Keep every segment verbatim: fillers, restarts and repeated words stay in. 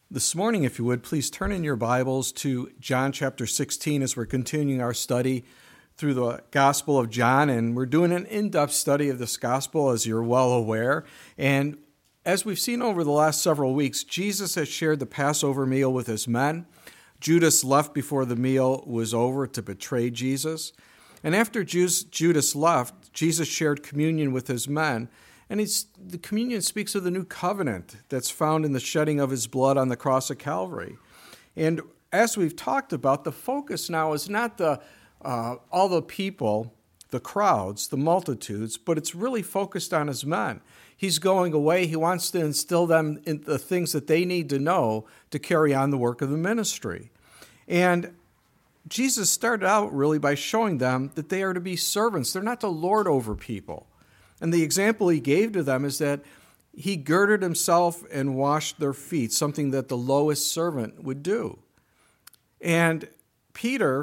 This morning, if you would, please turn in your Bibles to John chapter sixteen as we're continuing our study through the Gospel of John. And we're doing an in-depth study of this Gospel, as you're well aware. And as we've seen over the last several weeks, Jesus has shared the Passover meal with his men. Judas left before the meal was over to betray Jesus. And after Judas left, Jesus shared communion with his men. And it's, the communion speaks of the new covenant that's found in the shedding of his blood on the cross of Calvary. And as we've talked about, the focus now is not the uh, all the people, the crowds, the multitudes, but it's really focused on his men. He's going away. He wants to instill them in the things that they need to know to carry on the work of the ministry. And Jesus started out really by showing them that they are to be servants. They're not to lord over people. And the example he gave to them is that he girded himself and washed their feet, something that the lowest servant would do. And Peter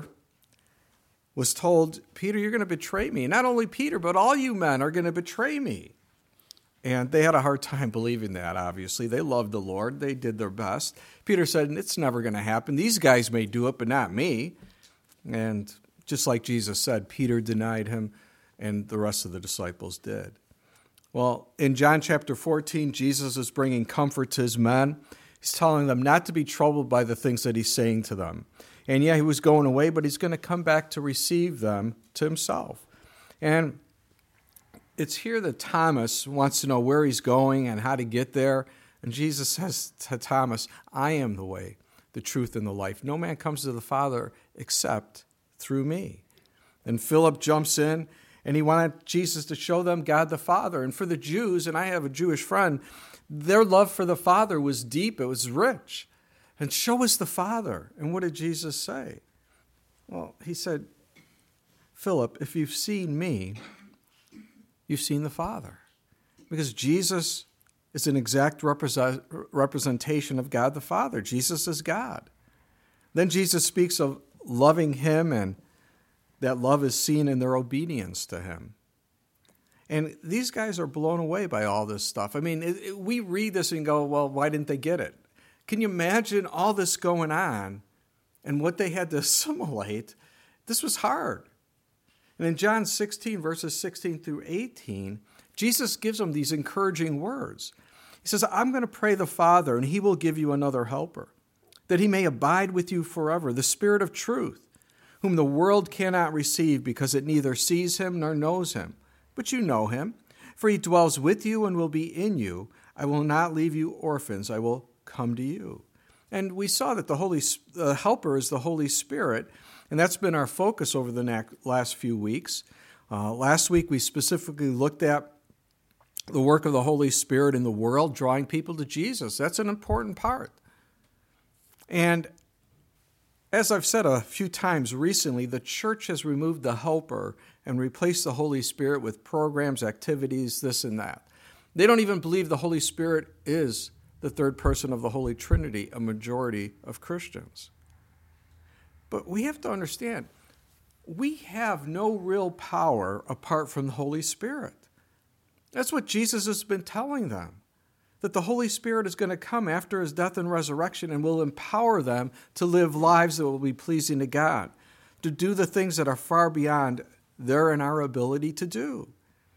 was told, Peter, you're going to betray me. Not only Peter, but all you men are going to betray me. And they had a hard time believing that, obviously. They loved the Lord. They did their best. Peter said, it's never going to happen. These guys may do it, but not me. And just like Jesus said, Peter denied him, and the rest of the disciples did. Well, in John chapter fourteen, Jesus is bringing comfort to his men. He's telling them not to be troubled by the things that he's saying to them. And yeah, he was going away, but he's going to come back to receive them to himself. And it's here that Thomas wants to know where he's going and how to get there. And Jesus says to Thomas, I am the way, the truth, and the life. No man comes to the Father except through me. And Philip jumps in, and he wanted Jesus to show them God the Father. And for the Jews, and I have a Jewish friend, their love for the Father was deep. It was rich. And show us the Father. And what did Jesus say? Well, he said, Philip, if you've seen me, you've seen the Father. Because Jesus is an exact represent, representation of God the Father. Jesus is God. Then Jesus speaks of loving him, and that love is seen in their obedience to him. And these guys are blown away by all this stuff. I mean, it, it, we read this and go, well, why didn't they get it? Can you imagine all this going on and what they had to assimilate? This was hard. And in John sixteen, verses sixteen through eighteen, Jesus gives them these encouraging words. He says, I'm going to pray the Father, and he will give you another helper, that he may abide with you forever, the Spirit of truth, whom the world cannot receive because it neither sees him nor knows him. But you know him, for he dwells with you and will be in you. I will not leave you orphans. I will come to you. And we saw that the Holy the Helper is the Holy Spirit, and that's been our focus over the last few weeks. Uh, last week we specifically looked at the work of the Holy Spirit in the world, drawing people to Jesus. That's an important part. And as I've said a few times recently, the church has removed the Helper and replaced the Holy Spirit with programs, activities, this and that. They don't even believe the Holy Spirit is the third person of the Holy Trinity, a majority of Christians. But we have to understand, we have no real power apart from the Holy Spirit. That's what Jesus has been telling them, that the Holy Spirit is going to come after his death and resurrection and will empower them to live lives that will be pleasing to God, to do the things that are far beyond their and our ability to do.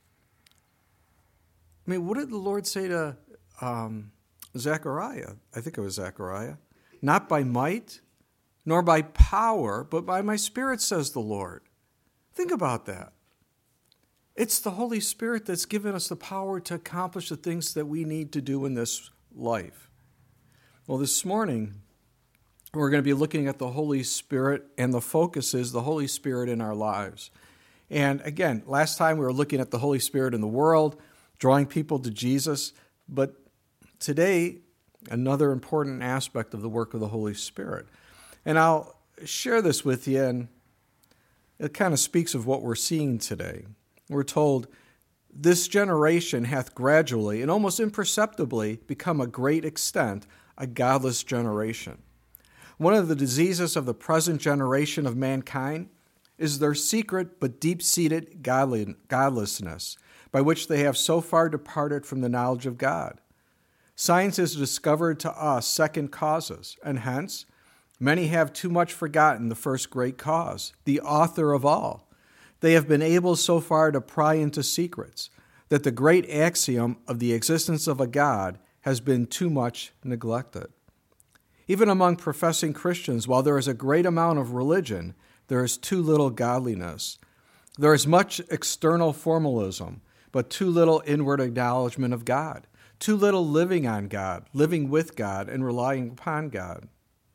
I mean, what did the Lord say to um, Zechariah? I think it was Zechariah. Not by might, nor by power, but by my Spirit, says the Lord. Think about that. It's the Holy Spirit that's given us the power to accomplish the things that we need to do in this life. Well, this morning, we're going to be looking at the Holy Spirit, and the focus is the Holy Spirit in our lives. And again, last time we were looking at the Holy Spirit in the world, drawing people to Jesus. But today, another important aspect of the work of the Holy Spirit. And I'll share this with you, and it kind of speaks of what we're seeing today. We're told, this generation hath gradually and almost imperceptibly become a great extent a godless generation. One of the diseases of the present generation of mankind is their secret but deep-seated godly, godlessness, by which they have so far departed from the knowledge of God. Science has discovered to us second causes, and hence, many have too much forgotten the first great cause, the author of all. They have been able so far to pry into secrets that the great axiom of the existence of a God has been too much neglected. Even among professing Christians, while there is a great amount of religion, there is too little godliness. There is much external formalism, but too little inward acknowledgement of God, too little living on God, living with God, and relying upon God.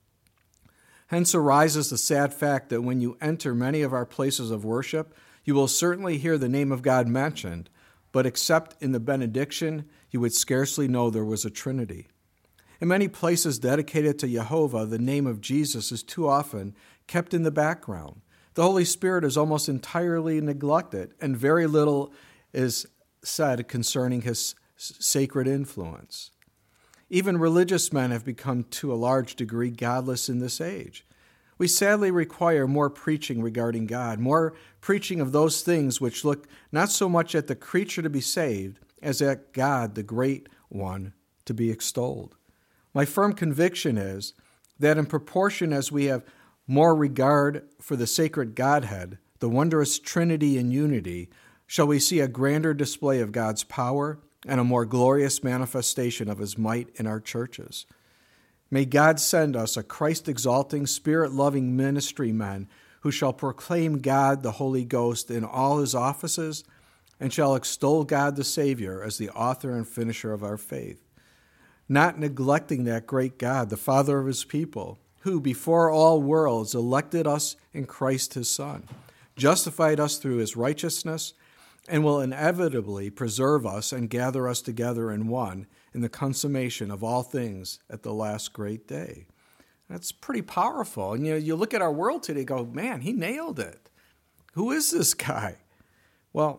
Hence arises the sad fact that when you enter many of our places of worship, you will certainly hear the name of God mentioned, but except in the benediction, you would scarcely know there was a Trinity. In many places dedicated to Jehovah, the name of Jesus is too often kept in the background. The Holy Spirit is almost entirely neglected, and very little is said concerning his sacred influence. Even religious men have become to a large degree godless in this age. We sadly require more preaching regarding God, more preaching of those things which look not so much at the creature to be saved as at God, the Great One, to be extolled. My firm conviction is that in proportion as we have more regard for the sacred Godhead, the wondrous Trinity and unity, shall we see a grander display of God's power and a more glorious manifestation of his might in our churches. May God send us a Christ-exalting, Spirit-loving ministry men who shall proclaim God the Holy Ghost in all his offices and shall extol God the Savior as the author and finisher of our faith, not neglecting that great God, the Father of his people, who before all worlds elected us in Christ his Son, justified us through his righteousness, and will inevitably preserve us and gather us together in one in the consummation of all things at the last great day. That's pretty powerful. And you know, you look at our world today and go, man, he nailed it. Who is this guy? Well,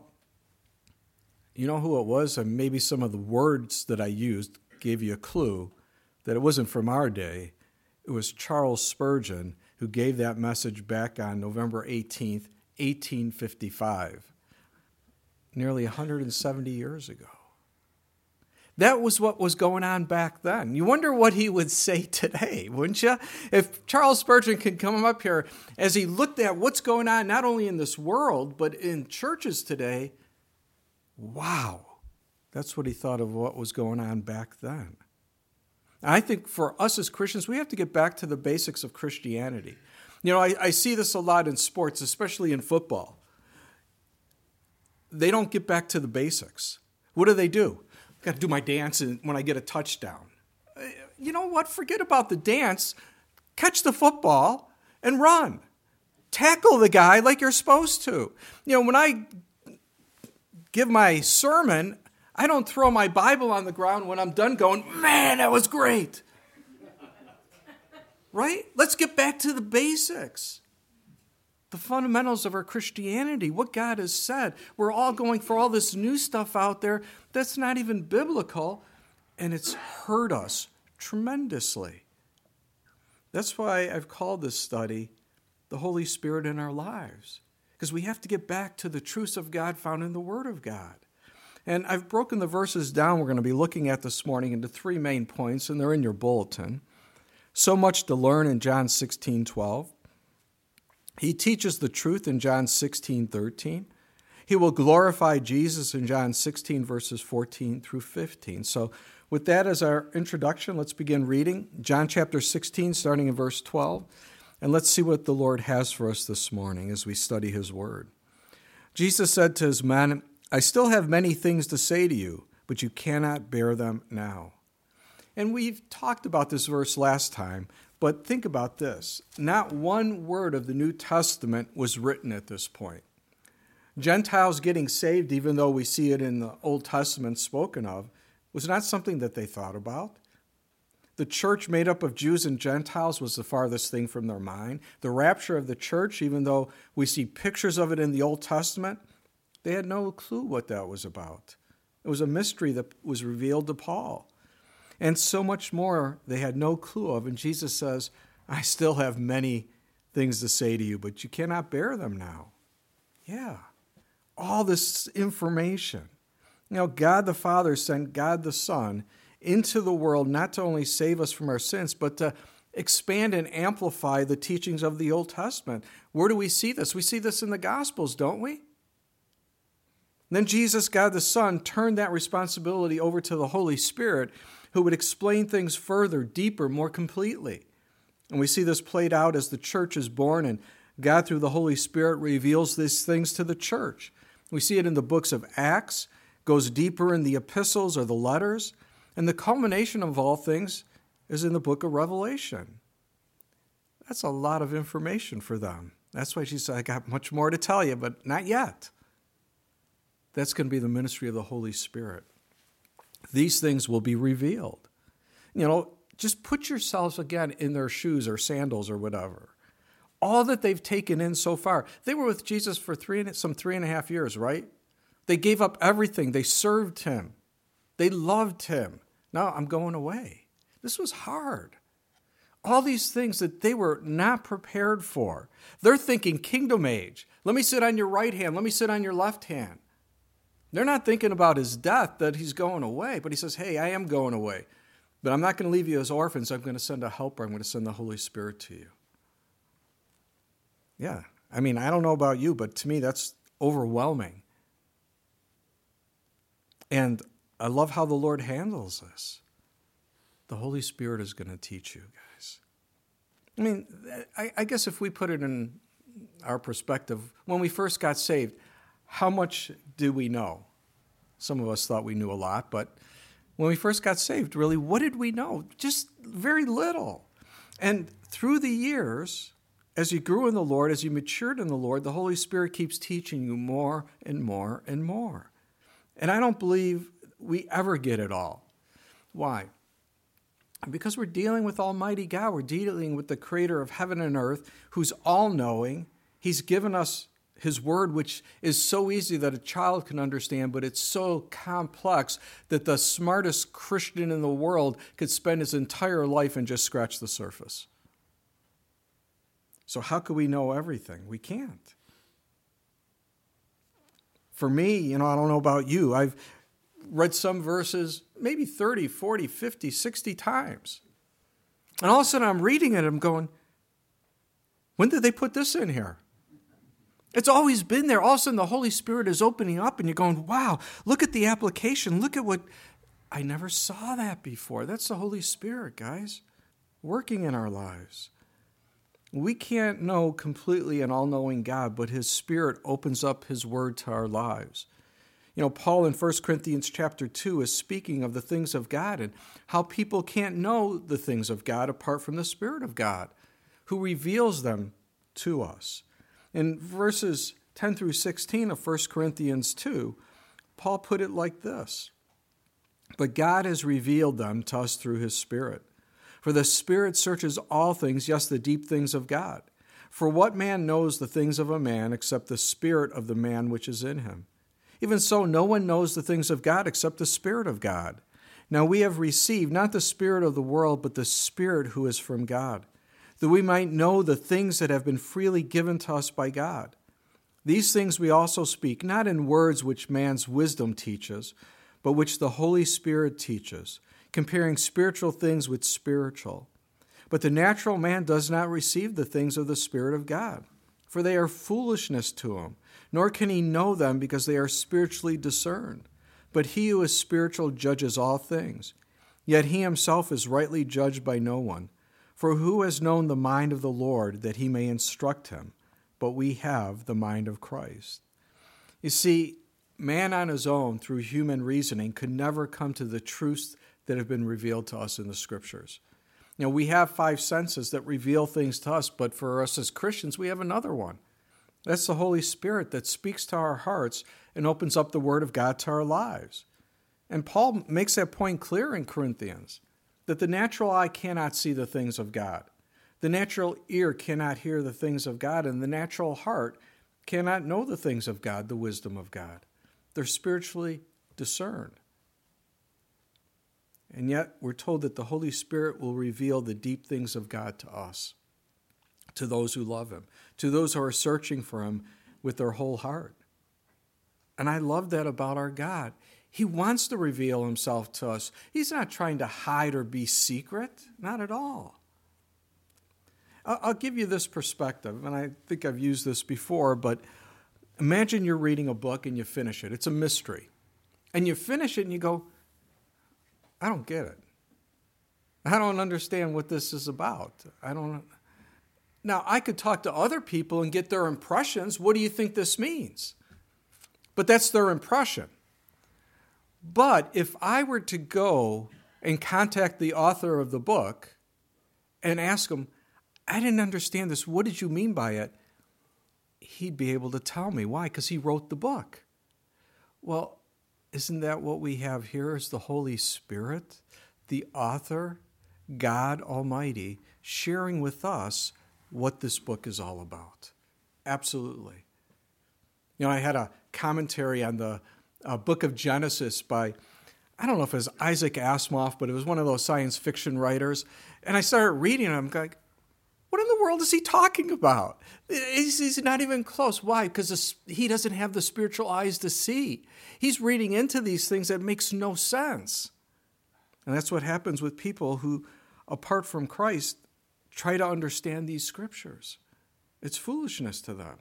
you know who it was? And maybe some of the words that I used gave you a clue that it wasn't from our day. It was Charles Spurgeon who gave that message back on November eighteenth, eighteen fifty-five, nearly one hundred seventy years ago. That was what was going on back then. You wonder what he would say today, wouldn't you? If Charles Spurgeon could come up here as he looked at what's going on not only in this world, but in churches today, wow, that's what he thought of what was going on back then. I think for us as Christians, we have to get back to the basics of Christianity. You know, I, I see this a lot in sports, especially in football. They don't get back to the basics. What do they do? I've got to do my dance when I get a touchdown. You know what? Forget about the dance. Catch the football and run. Tackle the guy like you're supposed to. You know, when I give my sermon, I don't throw my Bible on the ground when I'm done going, man, that was great. Right? Let's get back to the basics. The fundamentals of our Christianity, what God has said. We're all going for all this new stuff out there that's not even biblical, and it's hurt us tremendously. That's why I've called this study The Holy Spirit in Our Lives, because we have to get back to the truths of God found in the Word of God. And I've broken the verses down we're going to be looking at this morning into three main points, and they're in your bulletin. So much to learn in John sixteen twelve. He teaches the truth in John sixteen thirteen. He will glorify Jesus in John sixteen, verses fourteen through fifteen. So with that as our introduction, let's begin reading John chapter sixteen, starting in verse twelve. And let's see what the Lord has for us this morning as we study his word. Jesus said to his men, I still have many things to say to you, but you cannot bear them now. And we've talked about this verse last time, but think about this. Not one word of the New Testament was written at this point. Gentiles getting saved, even though we see it in the Old Testament spoken of, was not something that they thought about. The church made up of Jews and Gentiles was the farthest thing from their mind. The rapture of the church, even though we see pictures of it in the Old Testament, they had no clue what that was about. It was a mystery that was revealed to Paul. And so much more they had no clue of. And Jesus says, I still have many things to say to you, but you cannot bear them now. Yeah, all this information. You know, God the Father sent God the Son into the world, not to only save us from our sins, but to expand and amplify the teachings of the Old Testament. Where do we see this? We see this in the Gospels, don't we? Then Jesus, God the Son, turned that responsibility over to the Holy Spirit, who would explain things further, deeper, more completely. And we see this played out as the church is born, and God, through the Holy Spirit, reveals these things to the church. We see it in the books of Acts, goes deeper in the epistles or the letters, and the culmination of all things is in the book of Revelation. That's a lot of information for them. That's why she said, I got much more to tell you, but not yet. That's going to be the ministry of the Holy Spirit. These things will be revealed. You know, just put yourselves again in their shoes or sandals or whatever. All that they've taken in so far. They were with Jesus for three and some three and a half years, right? They gave up everything. They served him. They loved him. Now I'm going away. This was hard. All these things that they were not prepared for. They're thinking kingdom age. Let me sit on your right hand. Let me sit on your left hand. They're not thinking about his death, that he's going away. But he says, hey, I am going away. But I'm not going to leave you as orphans. I'm going to send a helper. I'm going to send the Holy Spirit to you. Yeah. I mean, I don't know about you, but to me, that's overwhelming. And I love how the Lord handles this. The Holy Spirit is going to teach you, guys. I mean, I, I guess if we put it in our perspective, when we first got saved, how much do we know? Some of us thought we knew a lot, but when we first got saved, really, what did we know? Just very little. And through the years, as you grew in the Lord, as you matured in the Lord, the Holy Spirit keeps teaching you more and more and more. And I don't believe we ever get it all. Why? Because we're dealing with Almighty God. We're dealing with the creator of heaven and earth, who's all-knowing. He's given us his word, which is so easy that a child can understand, but it's so complex that the smartest Christian in the world could spend his entire life and just scratch the surface. So how could we know everything? We can't. For me, you know, I don't know about you. I've read some verses maybe thirty, forty, fifty, sixty times. And all of a sudden I'm reading it, I'm going, when did they put this in here? It's always been there. All of a sudden the Holy Spirit is opening up and you're going, wow, look at the application. Look at what, I never saw that before. That's the Holy Spirit, guys, working in our lives. We can't know completely an all-knowing God, but his Spirit opens up his word to our lives. You know, Paul in First Corinthians chapter two is speaking of the things of God and how people can't know the things of God apart from the Spirit of God, who reveals them to us. In verses ten through sixteen of First Corinthians two, Paul put it like this: but God has revealed them to us through his Spirit. For the Spirit searches all things, yes, the deep things of God. For what man knows the things of a man except the spirit of the man which is in him? Even so, no one knows the things of God except the Spirit of God. Now we have received not the spirit of the world, but the Spirit who is from God, that we might know the things that have been freely given to us by God. These things we also speak, not in words which man's wisdom teaches, but which the Holy Spirit teaches, comparing spiritual things with spiritual. But the natural man does not receive the things of the Spirit of God, for they are foolishness to him, nor can he know them because they are spiritually discerned. But he who is spiritual judges all things, yet he himself is rightly judged by no one. For who has known the mind of the Lord that he may instruct him? But we have the mind of Christ. You see, man on his own, through human reasoning, could never come to the truths that have been revealed to us in the Scriptures. You know, we have five senses that reveal things to us, but for us as Christians, we have another one. That's the Holy Spirit that speaks to our hearts and opens up the Word of God to our lives. And Paul makes that point clear in Corinthians, that the natural eye cannot see the things of God. The natural ear cannot hear the things of God, and the natural heart cannot know the things of God, the wisdom of God. They're spiritually discerned. And yet we're told that the Holy Spirit will reveal the deep things of God to us, to those who love him, to those who are searching for him with their whole heart. And I love that about our God. He wants to reveal himself to us. He's not trying to hide or be secret, not at all. I'll give you this perspective, and I think I've used this before, but imagine you're reading a book and you finish it. It's a mystery. And you finish it and you go, I don't get it. I don't understand what this is about. I don't. Now, I could talk to other people and get their impressions. What do you think this means? But that's their impression. But if I were to go and contact the author of the book and ask him, I didn't understand this. What did you mean by it? He'd be able to tell me. Why? Because he wrote the book. Well, isn't that what we have here is the Holy Spirit, the author, God Almighty, sharing with us what this book is all about? Absolutely. You know, I had a commentary on the uh, book of Genesis by, I don't know if it was Isaac Asimov, but it was one of those science fiction writers. And I started reading it, and I'm like, what in the world is he talking about? He's, he's not even close. Why? Because he doesn't have the spiritual eyes to see. He's reading into these things that makes no sense. And that's what happens with people who, apart from Christ, try to understand these scriptures. It's foolishness to them.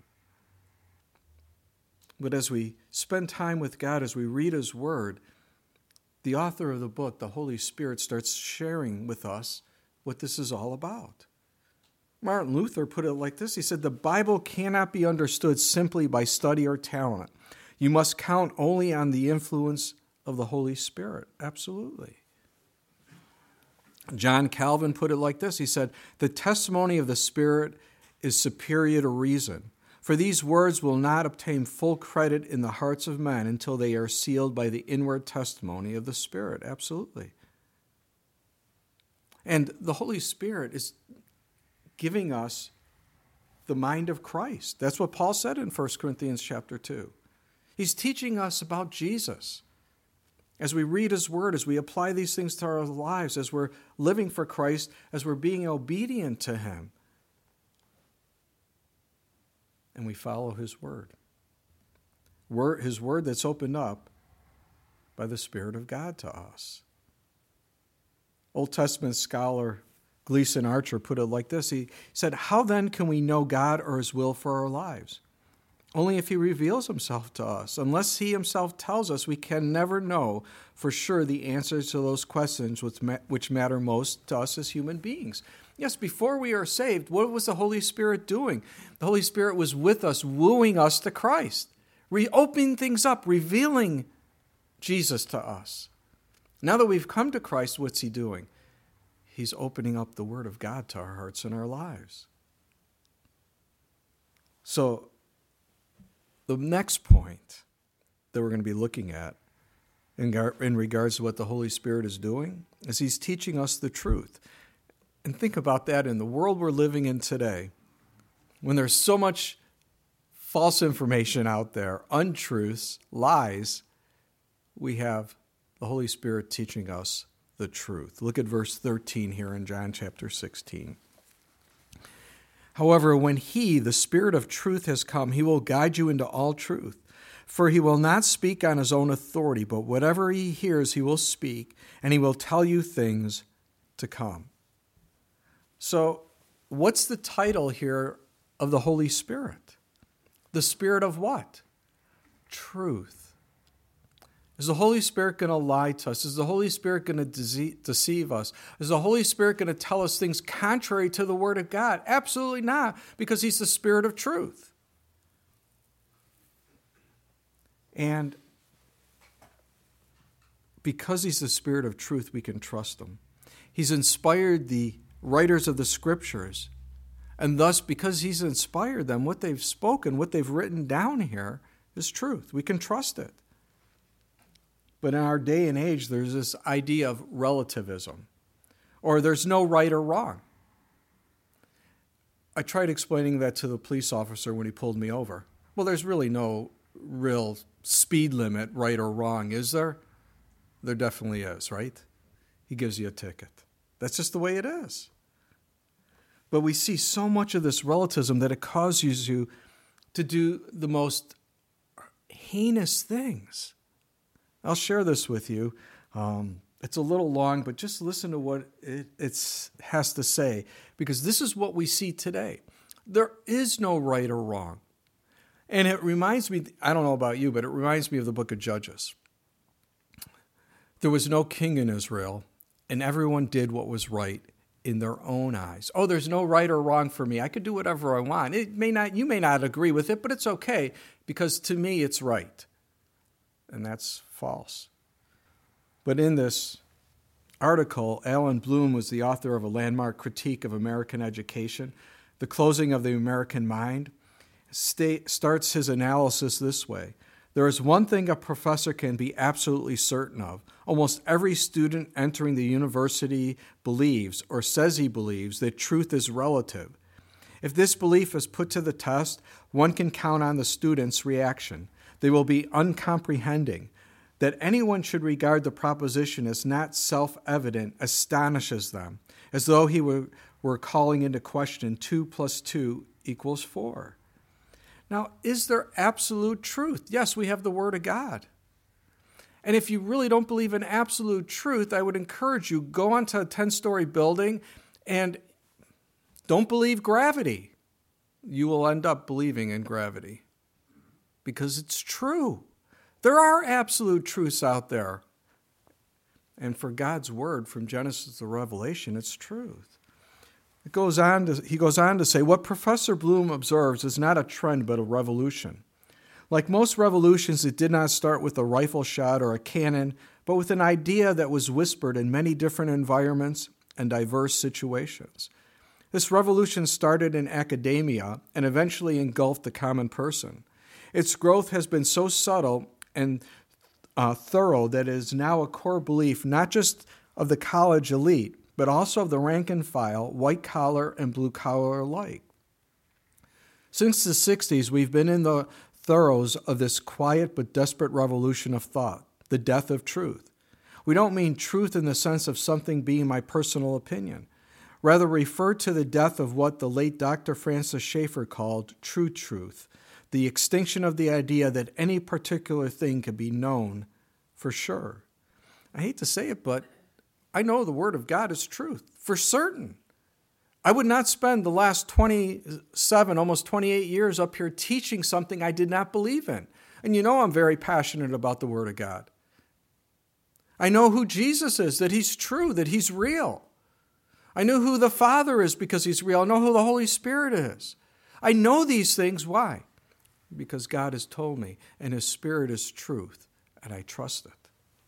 But as we spend time with God, as we read his word, the author of the book, the Holy Spirit, starts sharing with us what this is all about. Martin Luther put it like this. He said, the Bible cannot be understood simply by study or talent. You must count only on the influence of the Holy Spirit. Absolutely. John Calvin put it like this. He said, the testimony of the Spirit is superior to reason, for these words will not obtain full credit in the hearts of men until they are sealed by the inward testimony of the Spirit. Absolutely. And the Holy Spirit is giving us the mind of Christ. That's what Paul said in First Corinthians chapter two. He's teaching us about Jesus. As we read his word, as we apply these things to our lives, as we're living for Christ, as we're being obedient to him, and we follow his word. Word, his word that's opened up by the Spirit of God to us. Old Testament scholar Gleason Archer put it like this. He said, how then can we know God or his will for our lives? Only if he reveals himself to us. Unless he himself tells us, we can never know for sure the answers to those questions which, ma- which matter most to us as human beings. Yes, before we are saved, what was the Holy Spirit doing? The Holy Spirit was with us, wooing us to Christ, reopening things up, revealing Jesus to us. Now that we've come to Christ, what's he doing? He's opening up the Word of God to our hearts and our lives. So, the next point that we're going to be looking at in, gar- in regards to what the Holy Spirit is doing is he's teaching us the truth. And think about that in the world we're living in today, when there's so much false information out there, untruths, lies, we have the Holy Spirit teaching us the truth. Look at verse thirteen here in John chapter sixteen. However, when he, the Spirit of truth, has come, he will guide you into all truth. For he will not speak on his own authority, but whatever he hears he will speak, and he will tell you things to come. So, what's the title here of the Holy Spirit? The Spirit of what? Truth. Is the Holy Spirit going to lie to us? Is the Holy Spirit going to deceive us? Is the Holy Spirit going to tell us things contrary to the Word of God? Absolutely not, because he's the Spirit of truth. And because he's the Spirit of truth, we can trust him. He's inspired the writers of the Scriptures. And thus, because he's inspired them, what they've spoken, what they've written down here is truth. We can trust it. But in our day and age, there's this idea of relativism, or there's no right or wrong. I tried explaining that to the police officer when he pulled me over. Well, there's really no real speed limit, right or wrong, is there? There definitely is, right? He gives you a ticket. That's just the way it is. But we see so much of this relativism that it causes you to do the most heinous things. I'll share this with you. Um, it's a little long, but just listen to what it it's, has to say, because this is what we see today. There is no right or wrong. And it reminds me, I don't know about you, but it reminds me of the book of Judges. There was no king in Israel, and everyone did what was right in their own eyes. Oh, there's no right or wrong for me. I could do whatever I want. It may not, you may not agree with it, but it's okay, because to me it's right. And that's false. But in this article, Alan Bloom was the author of a landmark critique of American education, The Closing of the American Mind. State, starts his analysis this way. There is one thing a professor can be absolutely certain of. Almost every student entering the university believes or says he believes that truth is relative. If this belief is put to the test, one can count on the student's reaction. They will be uncomprehending. That anyone should regard the proposition as not self-evident astonishes them, as though he were, were calling into question two plus two equals four. Now, is there absolute truth? Yes, we have the Word of God. And if you really don't believe in absolute truth, I would encourage you, go onto a ten-story building and don't believe gravity. You will end up believing in gravity because it's true. There are absolute truths out there. And for God's Word, from Genesis to Revelation, it's truth. It goes on to, he goes on to say, what Professor Bloom observes is not a trend but a revolution. Like most revolutions, it did not start with a rifle shot or a cannon, but with an idea that was whispered in many different environments and diverse situations. This revolution started in academia and eventually engulfed the common person. Its growth has been so subtle and uh, thorough that it is now a core belief not just of the college elite, but also of the rank and file, white-collar and blue-collar alike. Since the sixties, we've been in the throes of this quiet but desperate revolution of thought, the death of truth. We don't mean truth in the sense of something being my personal opinion. Rather, refer to the death of what the late Doctor Francis Schaeffer called true truth, the extinction of the idea that any particular thing can be known for sure. I hate to say it, but I know the Word of God is truth, for certain. I would not spend the last twenty-seven, almost twenty-eight years up here teaching something I did not believe in. And you know I'm very passionate about the Word of God. I know who Jesus is, that He's true, that He's real. I know who the Father is because He's real. I know who the Holy Spirit is. I know these things. Why? Because God has told me, and His Spirit is truth, and I trust it.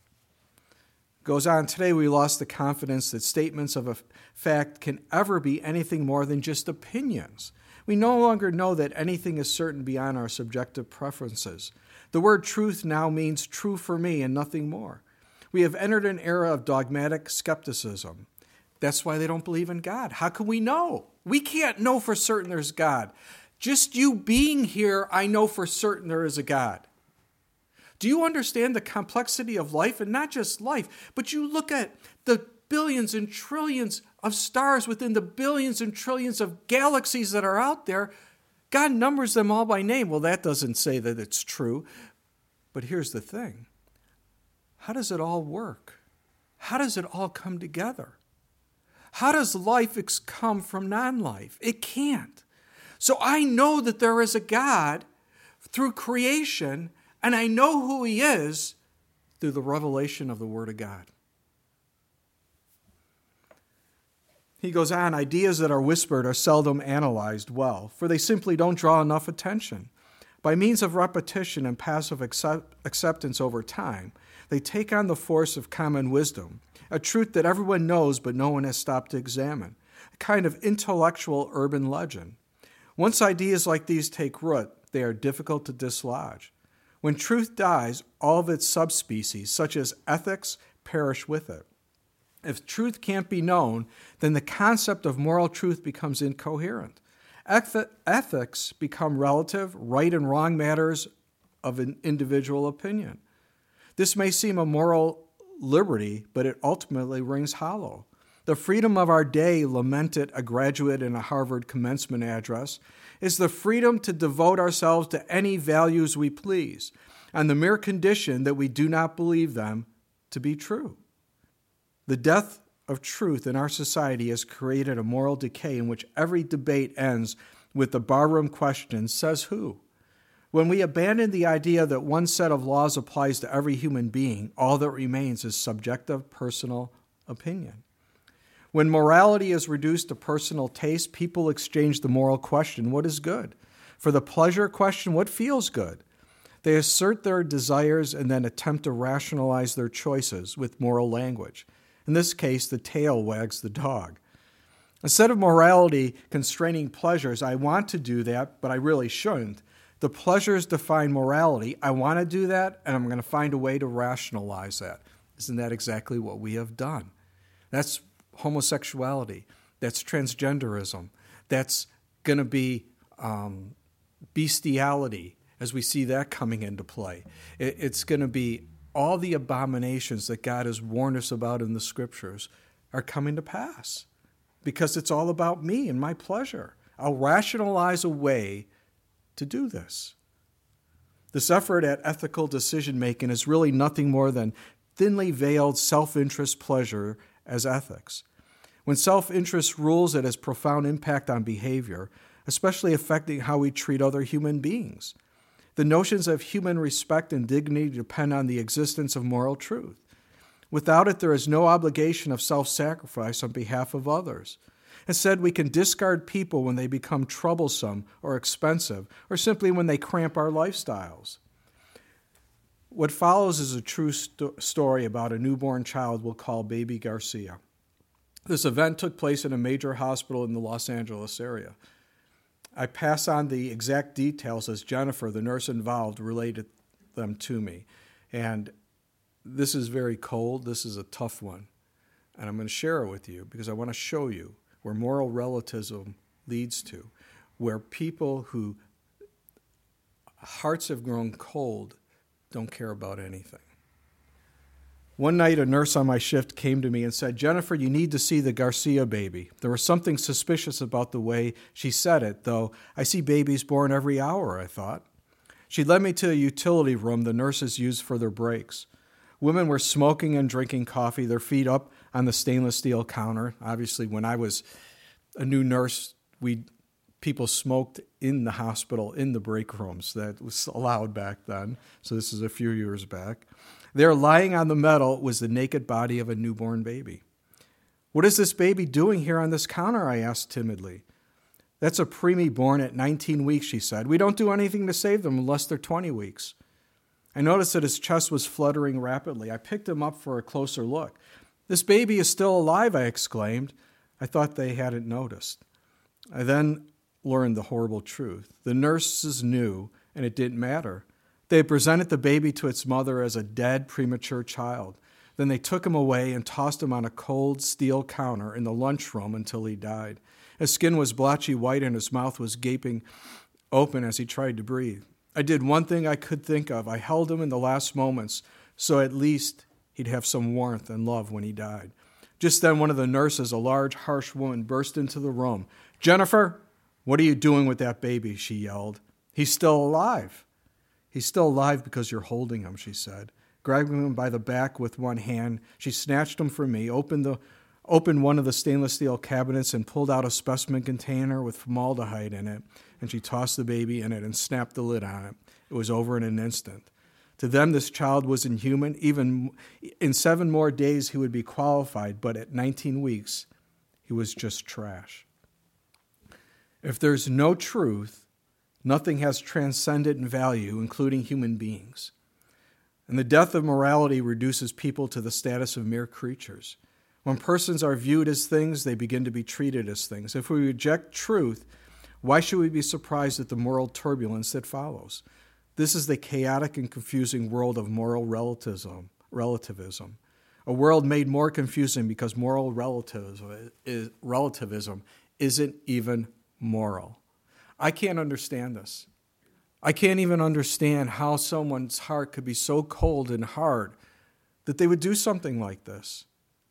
Goes on, today we lost the confidence that statements of a fact can ever be anything more than just opinions. We no longer know that anything is certain beyond our subjective preferences. The word truth now means true for me and nothing more. We have entered an era of dogmatic skepticism. That's why they don't believe in God. How can we know? We can't know for certain there's God. Just you being here, I know for certain there is a God. Do you understand the complexity of life? And not just life, but you look at the billions and trillions of stars within the billions and trillions of galaxies that are out there. God numbers them all by name. Well, that doesn't say that it's true. But here's the thing. How does it all work? How does it all come together? How does life come from non-life? It can't. So I know that there is a God through creation, and I know who He is through the revelation of the Word of God. He goes on, ideas that are whispered are seldom analyzed well, for they simply don't draw enough attention. By means of repetition and passive accept- acceptance over time, they take on the force of common wisdom, a truth that everyone knows but no one has stopped to examine, a kind of intellectual urban legend. Once ideas like these take root, they are difficult to dislodge. When truth dies, all of its subspecies, such as ethics, perish with it. If truth can't be known, then the concept of moral truth becomes incoherent. Eth- ethics become relative, right and wrong matters of an individual opinion. This may seem a moral liberty, but it ultimately rings hollow. The freedom of our day, lamented a graduate in a Harvard commencement address, is the freedom to devote ourselves to any values we please. on the mere condition that we do not believe them to be true. The death of truth in our society has created a moral decay in which every debate ends with the barroom question, says who? When we abandon the idea that one set of laws applies to every human being, all that remains is subjective personal opinion. When morality is reduced to personal taste, people exchange the moral question, what is good? For the pleasure question, what feels good? They assert their desires and then attempt to rationalize their choices with moral language. In this case, the tail wags the dog. Instead of morality constraining pleasures, I want to do that, but I really shouldn't. The pleasures define morality. I want to do that, and I'm going to find a way to rationalize that. Isn't that exactly what we have done? That's homosexuality. That's transgenderism. That's going to be um, bestiality, as we see that coming into play. It, it's going to be all the abominations that God has warned us about in the Scriptures are coming to pass because it's all about me and my pleasure. I'll rationalize a way to do this. This effort at ethical decision-making is really nothing more than thinly veiled self-interest pleasure as ethics. When self-interest rules, it has profound impact on behavior, especially affecting how we treat other human beings. The notions of human respect and dignity depend on the existence of moral truth. Without it, there is no obligation of self-sacrifice on behalf of others. Instead, we can discard people when they become troublesome or expensive, or simply when they cramp our lifestyles. What follows is a true sto- story about a newborn child we'll call Baby Garcia. This event took place in a major hospital in the Los Angeles area. I pass on the exact details as Jennifer, the nurse involved, related them to me. And this is very cold. This is a tough one. And I'm going to share it with you because I want to show you where moral relativism leads to, where people who hearts have grown cold don't care about anything. One night, a nurse on my shift came to me and said, Jennifer, you need to see the Garcia baby. There was something suspicious about the way she said it, though I see babies born every hour, I thought. She led me to a utility room the nurses used for their breaks. Women were smoking and drinking coffee, their feet up on the stainless steel counter. Obviously, when I was a new nurse, we people smoked in the hospital, in the break rooms. That was allowed back then, so this is a few years back. There, lying on the metal, was the naked body of a newborn baby. What is this baby doing here on this counter? I asked timidly. That's a preemie born at nineteen weeks, she said. We don't do anything to save them unless they're twenty weeks. I noticed that his chest was fluttering rapidly. I picked him up for a closer look. This baby is still alive, I exclaimed. I thought they hadn't noticed. I then learned the horrible truth. The nurses knew, and it didn't matter. They presented the baby to its mother as a dead, premature child. Then they took him away and tossed him on a cold steel counter in the lunchroom until he died. His skin was blotchy white and his mouth was gaping open as he tried to breathe. I did one thing I could think of. I held him in the last moments, so at least he'd have some warmth and love when he died. Just then, one of the nurses, a large, harsh woman, burst into the room. Jennifer, what are you doing with that baby? She yelled. He's still alive. He's still alive because you're holding him, she said. Grabbing him by the back with one hand, she snatched him from me, opened the opened one of the stainless steel cabinets and pulled out a specimen container with formaldehyde in it, and she tossed the baby in it and snapped the lid on it. It was over in an instant. To them, this child was inhuman. Even in seven more days, he would be qualified, but at nineteen weeks, he was just trash. If there's no truth, nothing has transcendent value, including human beings. And the death of morality reduces people to the status of mere creatures. When persons are viewed as things, they begin to be treated as things. If we reject truth, why should we be surprised at the moral turbulence that follows? This is the chaotic and confusing world of moral relativism, relativism. A world made more confusing because moral relativism, is, relativism isn't even moral. I can't understand this. I can't even understand how someone's heart could be so cold and hard that they would do something like this.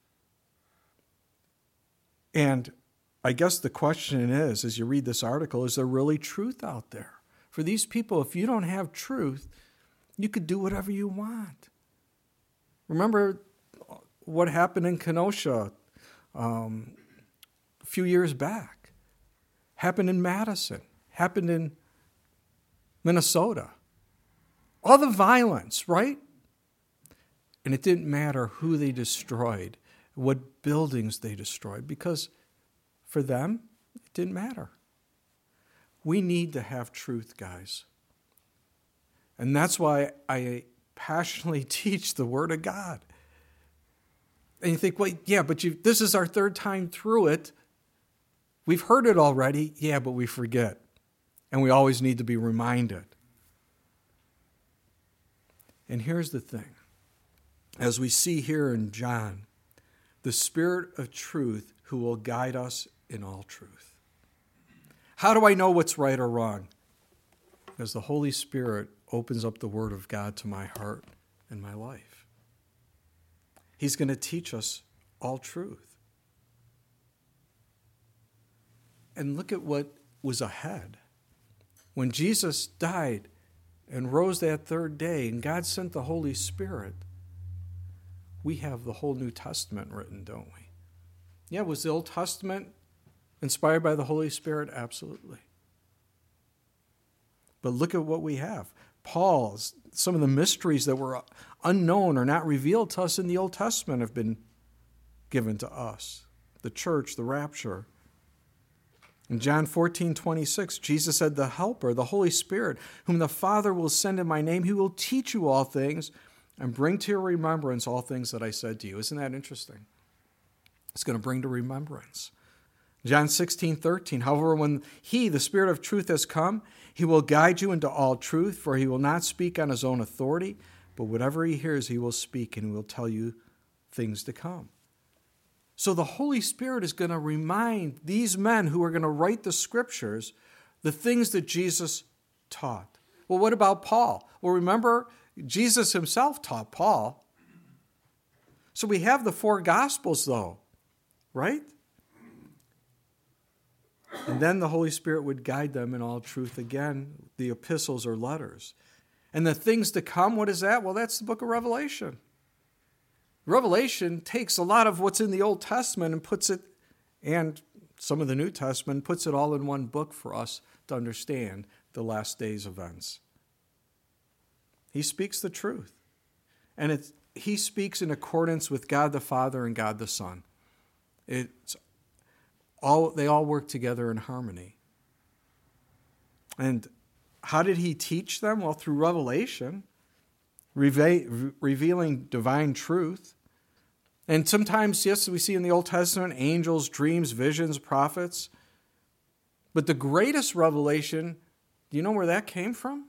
And I guess the question is, as you read this article, is there really truth out there? For these people, if you don't have truth, You could do whatever you want. Remember what happened in Kenosha um, a few years back? Happened in Madison. Happened in Minnesota. All the violence, right? And it didn't matter who they destroyed, what buildings they destroyed, because for them, it didn't matter. We need to have truth, guys. And that's why I passionately teach the Word of God. And you think, well, yeah, but you, this is our third time through it. We've heard it already. Yeah, but we forget. And we always need to be reminded. And here's the thing. As we see here in John, the Spirit of truth who will guide us in all truth. How do I know what's right or wrong? Because the Holy Spirit opens up the Word of God to my heart and my life. He's going to teach us all truth. And look at what was ahead. When Jesus died and rose that third day, and God sent the Holy Spirit, we have the whole New Testament written, don't we? Yeah, was the Old Testament inspired by the Holy Spirit? Absolutely. But look at what we have. Paul's, some of the mysteries that were unknown or not revealed to us in the Old Testament have been given to us. The church, the rapture. In John fourteen twenty-six, Jesus said, the Helper, the Holy Spirit, whom the Father will send in my name, he will teach you all things and bring to your remembrance all things that I said to you. Isn't that interesting? It's going to bring to remembrance. John sixteen thirteen, however, when he, the Spirit of truth, has come, he will guide you into all truth, for he will not speak on his own authority, but whatever he hears, he will speak, and he will tell you things to come. So the Holy Spirit is going to remind these men who are going to write the Scriptures the things that Jesus taught. Well, what about Paul? Well, remember, Jesus himself taught Paul. So we have the four Gospels, though, right? And then the Holy Spirit would guide them in all truth again, the epistles or letters. And the things to come, what is that? Well, that's the book of Revelation. Revelation takes a lot of what's in the Old Testament and puts it, and some of the New Testament, puts it all in one book for us to understand the last days events. He speaks the truth. And it's, he speaks in accordance with God the Father and God the Son. It's all, they all work together in harmony. And how did he teach them? Well, through revelation. Reve- revealing divine truth. And sometimes, yes, we see in the Old Testament angels, dreams, visions, prophets. But the greatest revelation, do you know where that came from?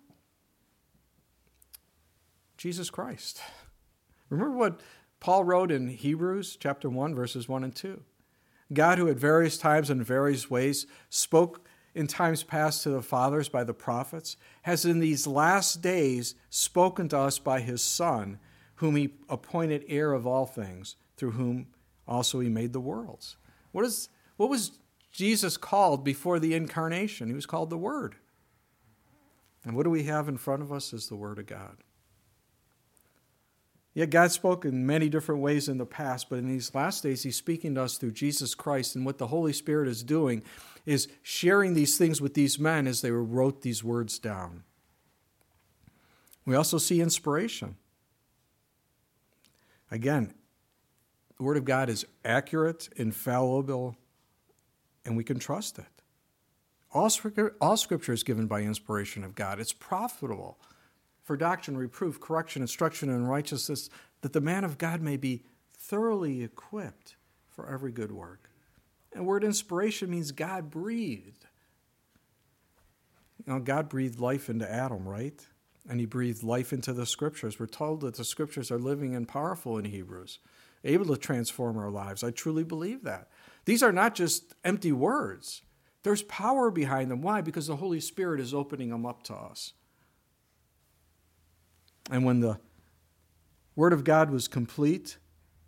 Jesus Christ. Remember what Paul wrote in Hebrews chapter one, verses one and two. God, who at various times and various ways spoke in times past to the fathers by the prophets, has in these last days spoken to us by his Son, whom he appointed heir of all things, through whom also he made the worlds. What is what was Jesus called before the incarnation? He was called the Word. And what do we have in front of us is the Word of God. Yet God spoke in many different ways in the past, but in these last days, he's speaking to us through Jesus Christ. And what the Holy Spirit is doing is sharing these things with these men as they wrote these words down. We also see inspiration. Again, the Word of God is accurate, infallible, and we can trust it. All scripture, all scripture is given by inspiration of God. It's profitable for doctrine, reproof, correction, instruction, and righteousness, that the man of God may be thoroughly equipped for every good work. And the word inspiration means God breathed. You know, God breathed life into Adam, right? And he breathed life into the Scriptures. We're told that the Scriptures are living and powerful in Hebrews, able to transform our lives. I truly believe that. These are not just empty words. There's power behind them. Why? Because the Holy Spirit is opening them up to us. And when the Word of God was complete,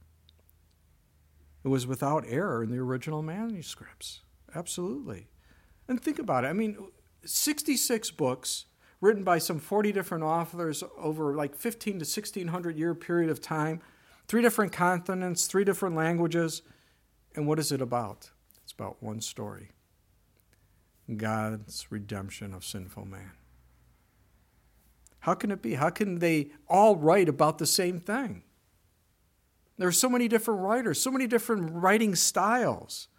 it was without error in the original manuscripts. Absolutely. And think about it. I mean, sixty-six books written by some forty different authors over like fifteen to sixteen hundred year period of time, three different continents, three different languages. And what is it about? It's about one story: God's redemption of sinful man. How can it be? How can they all write about the same thing? There are so many different writers, so many different writing styles.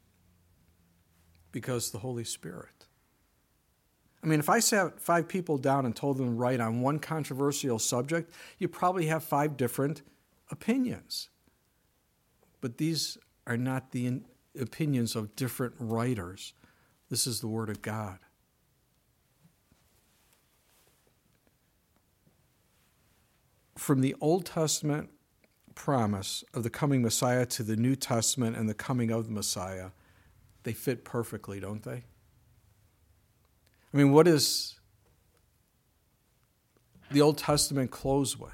Because the Holy Spirit. I mean, if I sat five people down and told them to write on one controversial subject, you probably have five different opinions. But these are not the opinions of different writers. This is the Word of God. From the Old Testament promise of the coming Messiah to the New Testament and the coming of the Messiah, they fit perfectly, don't they? I mean, what is the Old Testament close with?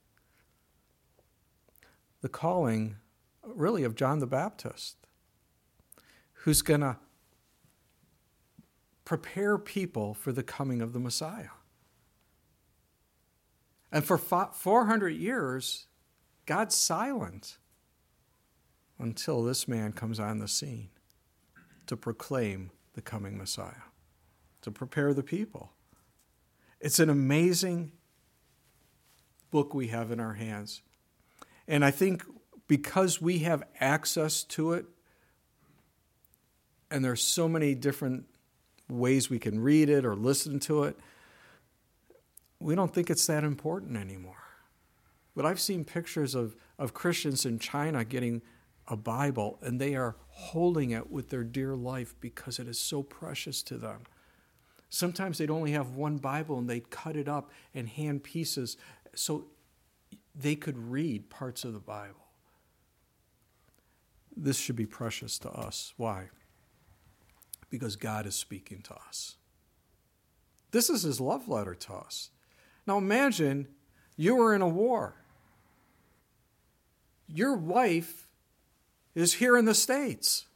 The calling, really, of John the Baptist, who's going to prepare people for the coming of the Messiah. And for four hundred years, God's silent until this man comes on the scene to proclaim the coming Messiah, to prepare the people. It's an amazing book we have in our hands. And I think because we have access to it, and there's so many different ways we can read it or listen to it, we don't think it's that important anymore. But I've seen pictures of, of Christians in China getting a Bible, and they are holding it with their dear life because it is so precious to them. Sometimes they'd only have one Bible, and they'd cut it up and hand pieces so they could read parts of the Bible. This should be precious to us. Why? Because God is speaking to us. This is his love letter to us. Now imagine you were in a war. Your wife is here in the States.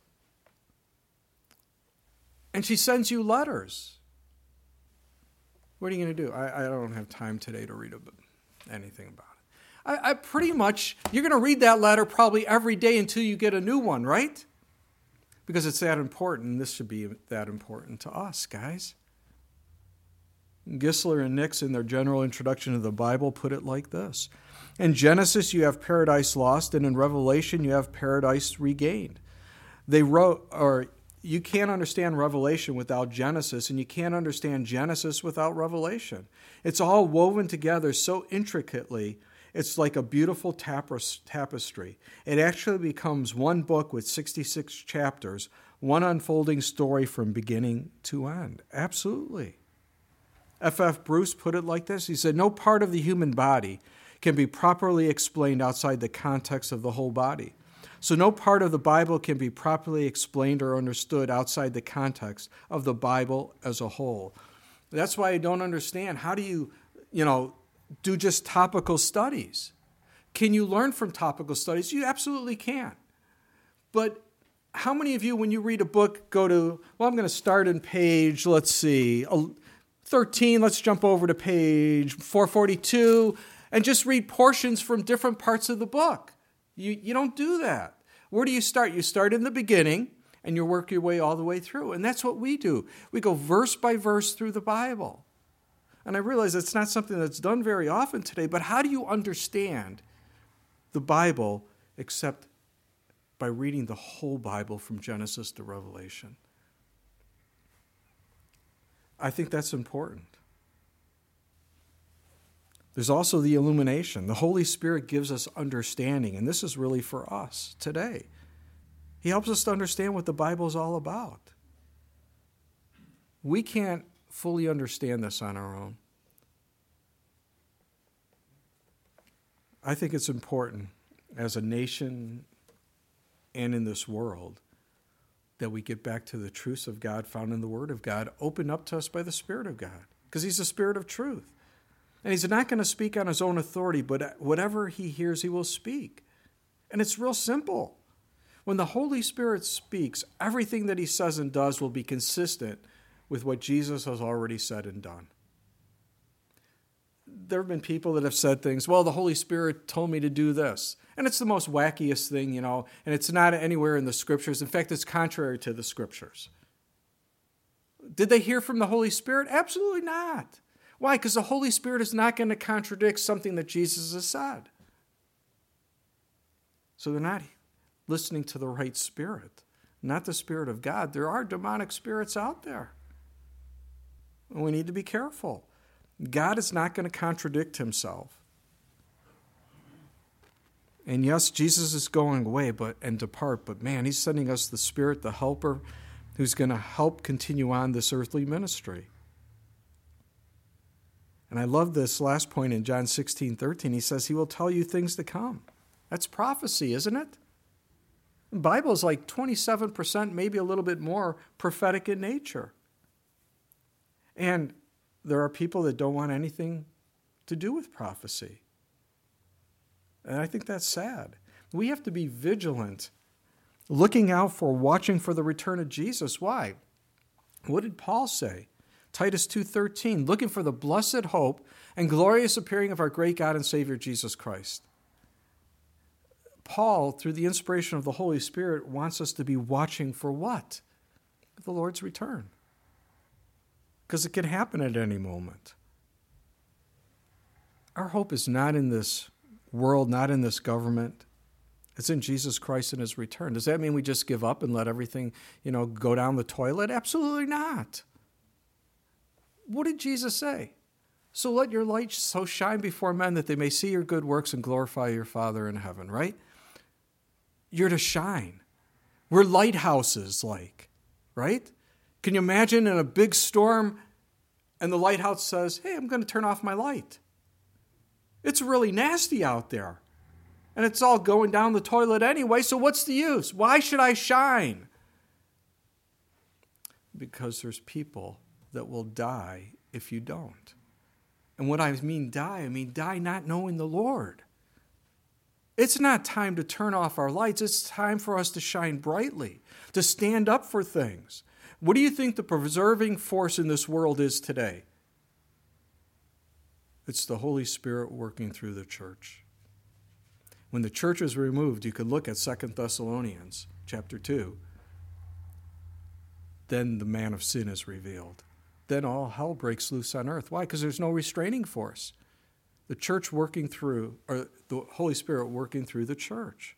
And she sends you letters. What are you going to do? I, I don't have time today to read about anything about it. I, I pretty much, you're going to read that letter probably every day until you get a new one, right? Because it's that important. This should be that important to us, guys. Gisler and Nix, in their general introduction to the Bible, put it like this. In Genesis, you have paradise lost, and in Revelation, you have paradise regained. They wrote, or you can't understand Revelation without Genesis, and you can't understand Genesis without Revelation. It's all woven together so intricately, it's like a beautiful tapestry. It actually becomes one book with sixty-six chapters, one unfolding story from beginning to end. Absolutely. F F Bruce put it like this. He said, no part of the human body can be properly explained outside the context of the whole body. So no part of the Bible can be properly explained or understood outside the context of the Bible as a whole. That's why I don't understand. How do you, you know, do just topical studies? Can you learn from topical studies? You absolutely can. But how many of you, when you read a book, go to, well, I'm going to start in page, let's see, thirteen, let's jump over to page four forty-two, and just read portions from different parts of the book? You, you don't do that. Where do you start? You start in the beginning, and you work your way all the way through. And that's what we do. We go verse by verse through the Bible. And I realize it's not something that's done very often today, but how do you understand the Bible except by reading the whole Bible from Genesis to Revelation? I think that's important. There's also the illumination. The Holy Spirit gives us understanding, and this is really for us today. He helps us to understand what the Bible is all about. We can't fully understand this on our own. I think it's important as a nation and in this world that we get back to the truths of God found in the Word of God, opened up to us by the Spirit of God, because He's the Spirit of truth. And He's not going to speak on His own authority, but whatever He hears, He will speak. And it's real simple. When the Holy Spirit speaks, everything that He says and does will be consistent with what Jesus has already said and done. there have been people that have said things, well, the Holy Spirit told me to do this. And it's the most wackiest thing, you know, and it's not anywhere in the Scriptures. In fact, it's contrary to the Scriptures. Did they hear from the Holy Spirit? Absolutely not. Why? Because the Holy Spirit is not going to contradict something that Jesus has said. So they're not listening to the right spirit, not the Spirit of God. There are demonic spirits out there. And we need to be careful. God is not going to contradict himself. And yes, Jesus is going away but and depart, but man, he's sending us the Spirit, the helper, who's going to help continue on this earthly ministry. And I love this last point in John sixteen thirteen. He says he will tell you things to come. That's prophecy, isn't it? The Bible is like twenty-seven percent, maybe a little bit more, prophetic in nature. And there are people that don't want anything to do with prophecy. And I think that's sad. We have to be vigilant, looking out for, watching for the return of Jesus. Why? What did Paul say? Titus two thirteen, looking for the blessed hope and glorious appearing of our great God and Savior Jesus Christ. Paul, through the inspiration of the Holy Spirit, wants us to be watching for what? The Lord's return. Because it can happen at any moment. Our hope is not in this world, not in this government. It's in Jesus Christ and his return. Does that mean we just give up and let everything, you know, go down the toilet? Absolutely not. What did Jesus say? So let your light so shine before men that they may see your good works and glorify your Father in heaven, right? You're to shine. We're lighthouses, like, right? Can you imagine in a big storm and the lighthouse says, hey, I'm going to turn off my light. It's really nasty out there. And it's all going down the toilet anyway, so what's the use? Why should I shine? Because there's people that will die if you don't. And what I mean die, I mean die not knowing the Lord. It's not time to turn off our lights. It's time for us to shine brightly, to stand up for things. What do you think the preserving force in this world is today? It's the Holy Spirit working through the church. When the church is removed, you can look at Second Thessalonians chapter two. Then the man of sin is revealed. Then all hell breaks loose on earth. Why? Because there's no restraining force. The church working through, or the Holy Spirit working through the church.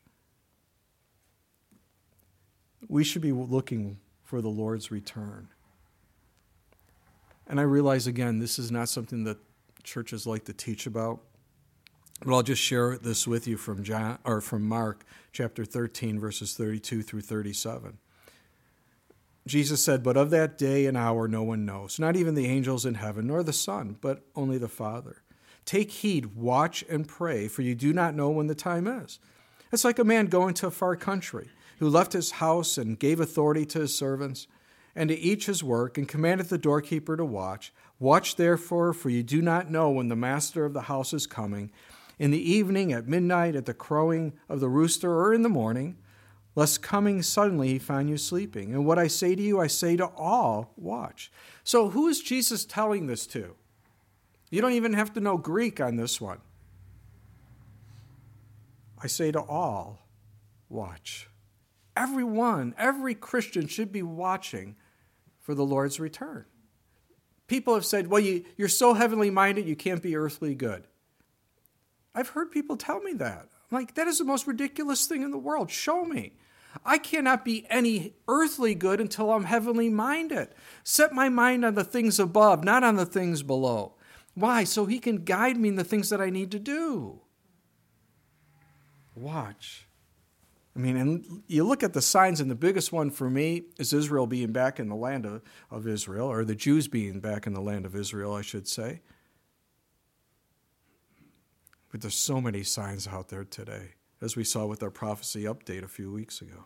We should be looking for the Lord's return. And I realize, again, this is not something that churches like to teach about. But I'll just share this with you from John or from Mark chapter thirteen, verses thirty-two through thirty-seven. Jesus said, but of that day and hour no one knows, not even the angels in heaven, nor the Son, but only the Father. Take heed, watch, and pray, for you do not know when the time is. It's like a man going to a far country, who left his house and gave authority to his servants, and to each his work, and commanded the doorkeeper to watch. Watch therefore, for you do not know when the master of the house is coming, in the evening, at midnight, at the crowing of the rooster, or in the morning, lest coming suddenly he find you sleeping. And what I say to you, I say to all, watch. So who is Jesus telling this to? You don't even have to know Greek on this one. I say to all, watch. Everyone, every Christian should be watching for the Lord's return. People have said, well, you, you're so heavenly minded, you can't be earthly good. I've heard people tell me that. I'm like, that is the most ridiculous thing in the world. Show me. I cannot be any earthly good until I'm heavenly minded. Set my mind on the things above, not on the things below. Why? So he can guide me in the things that I need to do. Watch. I mean, and you look at the signs, and the biggest one for me is Israel being back in the land of, of Israel, or the Jews being back in the land of Israel, I should say. But there's so many signs out there today, as we saw with our prophecy update a few weeks ago.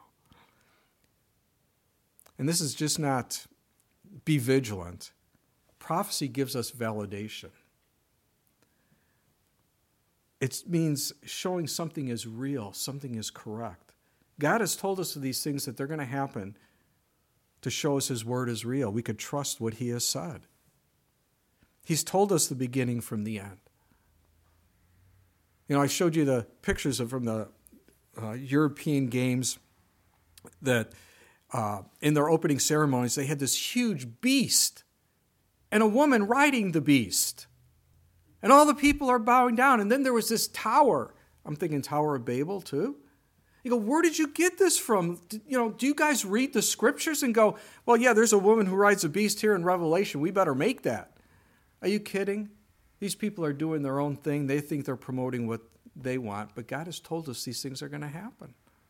And this is just not be vigilant. Prophecy gives us validation. It means showing something is real, something is correct. God has told us of these things that they're going to happen to show us his word is real. We could trust what he has said. He's told us the beginning from the end. You know, I showed you the pictures of, from the uh, European Games that uh, in their opening ceremonies, they had this huge beast and a woman riding the beast. And all the people are bowing down. And then there was this tower. I'm thinking Tower of Babel too. You go, where did you get this from? You know, do you guys read the scriptures and go, well, yeah, there's a woman who rides a beast here in Revelation. We better make that. Are you kidding? These people are doing their own thing. They think they're promoting what they want. But God has told us these things are going to happen.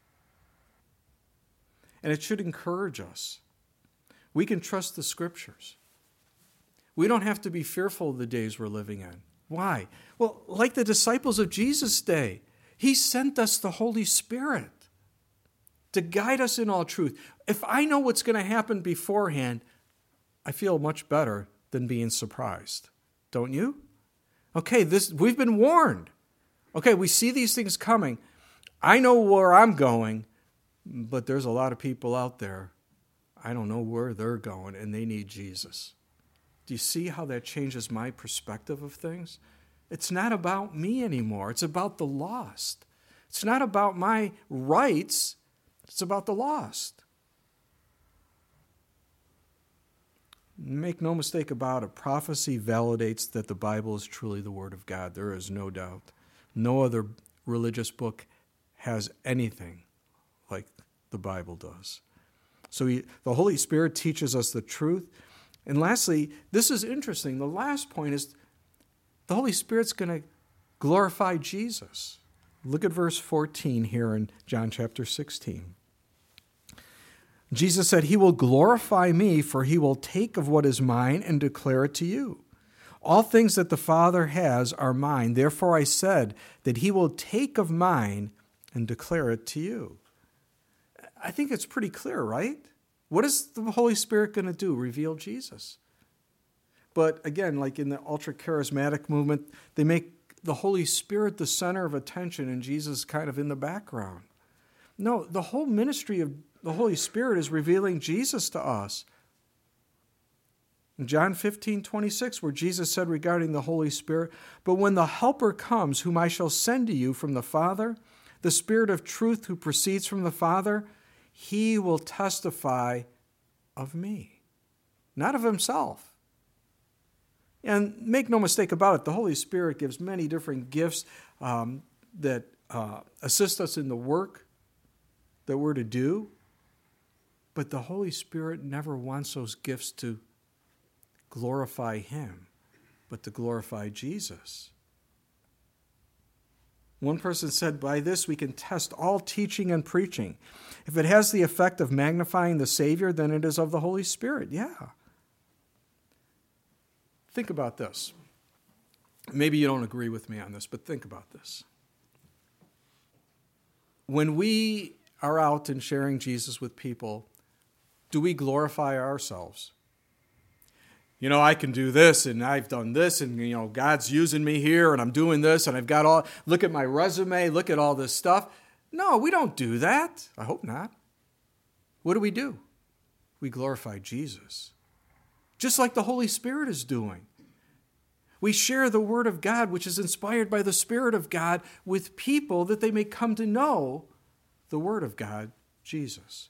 And it should encourage us. We can trust the scriptures. We don't have to be fearful of the days we're living in. Why? Well, like the disciples of Jesus' day, he sent us the Holy Spirit to guide us in all truth. If I know what's going to happen beforehand, I feel much better than being surprised. Don't you? Okay, this we've been warned. Okay, we see these things coming. I know where I'm going, but there's a lot of people out there. I don't know where they're going, and they need Jesus. Do you see how that changes my perspective of things? It's not about me anymore. It's about the lost. It's not about my rights. It's about the lost. Make no mistake about it. Prophecy validates that the Bible is truly the Word of God. There is no doubt. No other religious book has anything like the Bible does. So he, the Holy Spirit teaches us the truth. And lastly, this is interesting. The last point is the Holy Spirit's going to glorify Jesus. Look at verse fourteen here in John chapter sixteen. Jesus said, "He will glorify me, for he will take of what is mine and declare it to you. All things that the Father has are mine. Therefore I said that he will take of mine and declare it to you." I think it's pretty clear, right? What is the Holy Spirit going to do? Reveal Jesus. But again, like in the ultra-charismatic movement, they make the Holy Spirit the center of attention and Jesus kind of in the background. No, the whole ministry of the Holy Spirit is revealing Jesus to us. In John fifteen twenty-six, where Jesus said regarding the Holy Spirit, "But when the Helper comes, whom I shall send to you from the Father, the Spirit of truth who proceeds from the Father, he will testify of me," not of himself. And make no mistake about it, the Holy Spirit gives many different gifts um, that uh, assist us in the work that we're to do. But the Holy Spirit never wants those gifts to glorify him, but to glorify Jesus. One person said, "By this we can test all teaching and preaching. If it has the effect of magnifying the Savior, then it is of the Holy Spirit." Yeah. Think about this. Maybe you don't agree with me on this, but think about this. When we are out and sharing Jesus with people, do we glorify ourselves? You know, I can do this, and I've done this, and, you know, God's using me here, and I'm doing this, and I've got all, look at my resume, look at all this stuff. No, we don't do that. I hope not. What do we do? We glorify Jesus. Just like the Holy Spirit is doing. We share the Word of God, which is inspired by the Spirit of God, with people that they may come to know the Word of God, Jesus.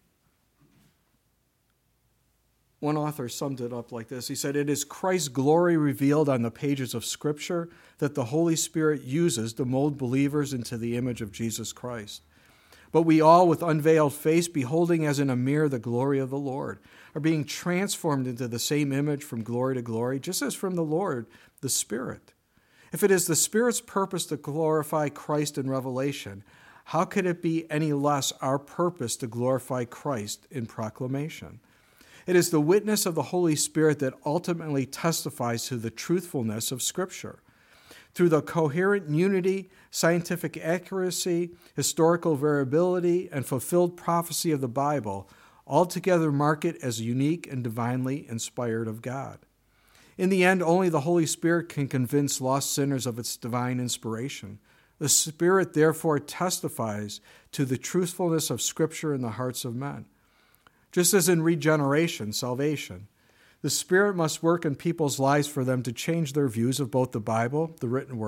One author summed it up like this. He said, "It is Christ's glory revealed on the pages of Scripture that the Holy Spirit uses to mold believers into the image of Jesus Christ. But we all, with unveiled face, beholding as in a mirror the glory of the Lord, are being transformed into the same image from glory to glory, just as from the Lord, the Spirit. If it is the Spirit's purpose to glorify Christ in revelation, how could it be any less our purpose to glorify Christ in proclamation? It is the witness of the Holy Spirit that ultimately testifies to the truthfulness of Scripture. Through the coherent unity, scientific accuracy, historical variability, and fulfilled prophecy of the Bible, altogether mark it as unique and divinely inspired of God. In the end, only the Holy Spirit can convince lost sinners of its divine inspiration. The Spirit therefore testifies to the truthfulness of Scripture in the hearts of men. Just as in regeneration, salvation, the Spirit must work in people's lives for them to change their views of both the Bible, the written word,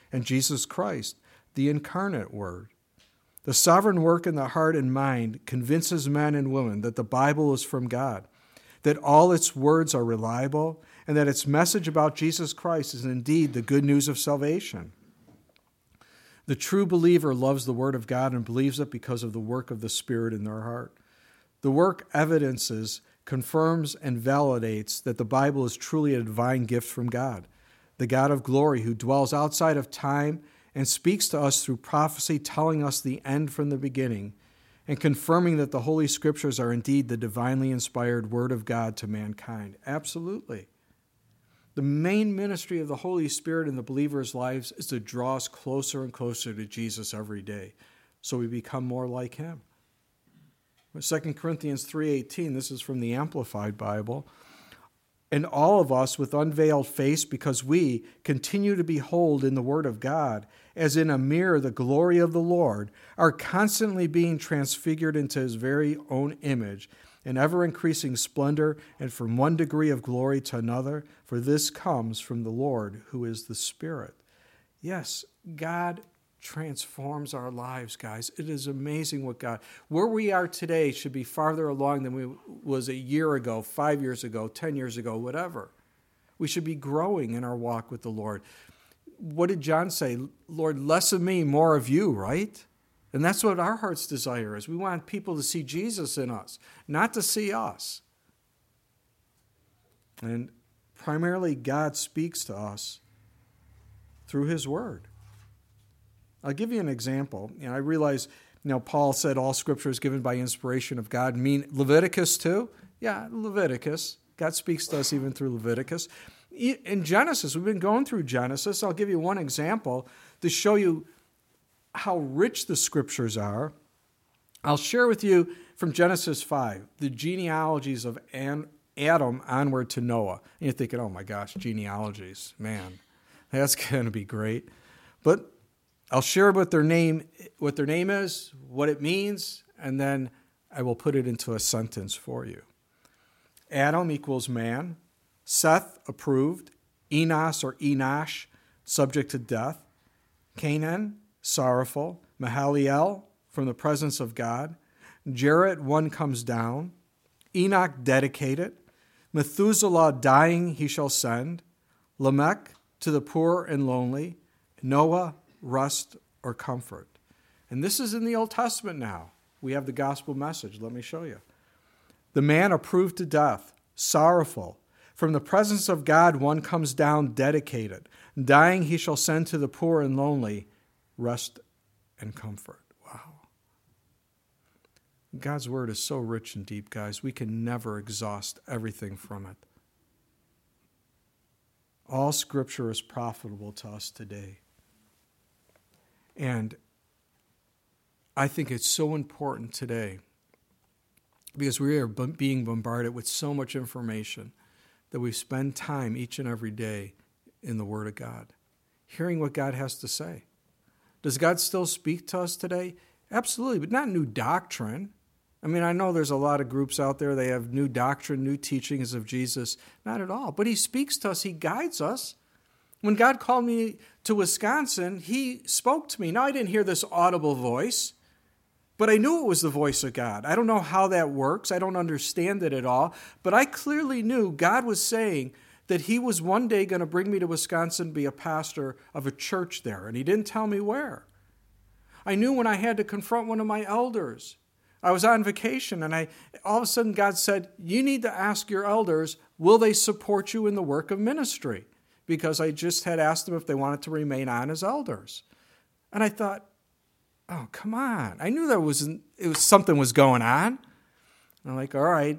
and Jesus Christ, the incarnate Word. The sovereign work in the heart and mind convinces men and women that the Bible is from God, that all its words are reliable, and that its message about Jesus Christ is indeed the good news of salvation. The true believer loves the Word of God and believes it because of the work of the Spirit in their heart. The work evidences, confirms, and validates that the Bible is truly a divine gift from God, the God of glory who dwells outside of time and speaks to us through prophecy, telling us the end from the beginning, and confirming that the Holy Scriptures are indeed the divinely inspired Word of God to mankind. Absolutely. The main ministry of the Holy Spirit in the believer's lives is to draw us closer and closer to Jesus every day, so we become more like Him. Second Corinthians three eighteen, this is from the Amplified Bible, and all of us with unveiled face, because we continue to behold in the Word of God, as in a mirror, the glory of the Lord, are constantly being transfigured into His very own image, in ever-increasing splendor, and from one degree of glory to another, for this comes from the Lord, who is the Spirit. Yes, God transforms our lives, guys. It is amazing what God... Where we are today should be farther along than we was a year ago, five years ago, ten years ago, whatever. We should be growing in our walk with the Lord. What did John say? Lord, less of me, more of you, right? And that's what our heart's desire is. We want people to see Jesus in us, not to see us. And primarily, God speaks to us through His Word. I'll give you an example. You know, I realize, you know, Paul said all Scripture is given by inspiration of God. Mean Leviticus too? Yeah, Leviticus. God speaks to us even through Leviticus. In Genesis, we've been going through Genesis. I'll give you one example to show you how rich the Scriptures are. I'll share with you from Genesis five, the genealogies of Adam onward to Noah. And you're thinking, oh my gosh, genealogies, man, that's going to be great. But I'll share what their name, what their name is, what it means, and then I will put it into a sentence for you. Adam equals man. Seth, approved. Enos or Enosh, subject to death. Canaan, sorrowful. Mahaliel, from the presence of God. Jared, one comes down. Enoch, dedicated. Methuselah, dying, he shall send. Lamech, to the poor and lonely. Noah, rest or comfort. And this is in the Old Testament now. We have the gospel message. Let me show you. The man approved to death, sorrowful. From the presence of God, one comes down dedicated. Dying, he shall send to the poor and lonely rest and comfort. Wow. God's word is so rich and deep, guys. We can never exhaust everything from it. All Scripture is profitable to us today. And I think it's so important today because we are b- being bombarded with so much information that we spend time each and every day in the Word of God, hearing what God has to say. Does God still speak to us today? Absolutely, but not new doctrine. I mean, I know there's a lot of groups out there, they have new doctrine, new teachings of Jesus. Not at all. But He speaks to us. He guides us. When God called me to Wisconsin, He spoke to me. Now, I didn't hear this audible voice, but I knew it was the voice of God. I don't know how that works. I don't understand it at all. But I clearly knew God was saying that He was one day going to bring me to Wisconsin to be a pastor of a church there. And He didn't tell me where. I knew when I had to confront one of my elders. I was on vacation, and I all of a sudden God said, you need to ask your elders, will they support you in the work of ministry? Because I just had asked them if they wanted to remain on as elders. And I thought, oh, come on. I knew there was, it was something was going on. I'm like, all right,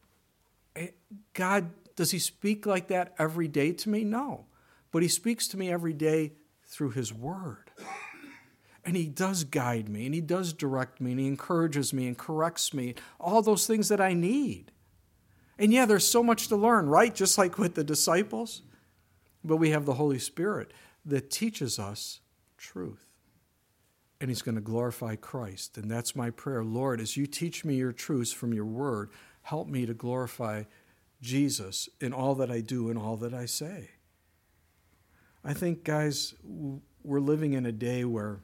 God, does He speak like that every day to me? No. But He speaks to me every day through His Word. And He does guide me, and He does direct me, and He encourages me and corrects me, all those things that I need. And yeah, there's so much to learn, right? Just like with the disciples. But we have the Holy Spirit that teaches us truth. And He's going to glorify Christ. And that's my prayer. Lord, as You teach me Your truths from Your Word, help me to glorify Jesus in all that I do and all that I say. I think, guys, we're living in a day where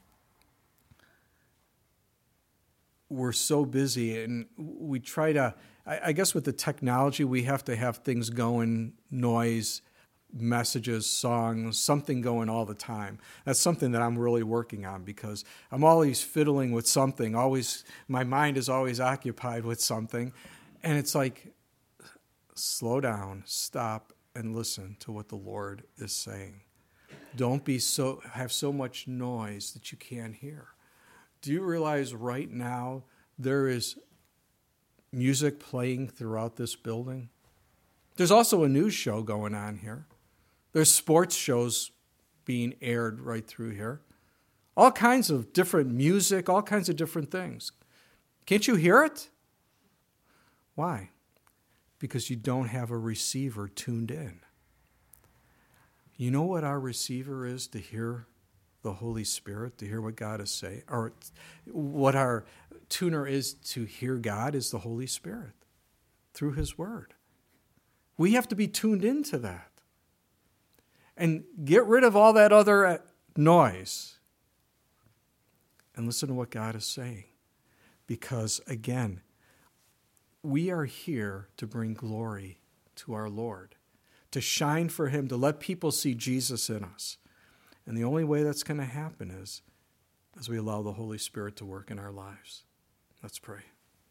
we're so busy, and we try to, I, I guess with the technology, we have to have things going, noise, messages, songs, something going all the time. That's something that I'm really working on, because I'm always fiddling with something, always, my mind is always occupied with something. And it's like, slow down, stop, and listen to what the Lord is saying. Don't be so, have so much noise that you can't hear. Do you realize right now there is music playing throughout this building? There's also a news show going on here. There's sports shows being aired right through here. All kinds of different music, all kinds of different things. Can't you hear it? Why? Because you don't have a receiver tuned in. You know what our receiver is to hear the Holy Spirit, to hear what God is saying? Or what our tuner is to hear God is the Holy Spirit through His Word. We have to be tuned into that. And get rid of all that other noise and listen to what God is saying. Because, again, we are here to bring glory to our Lord, to shine for Him, to let people see Jesus in us. And the only way that's going to happen is as we allow the Holy Spirit to work in our lives. Let's pray.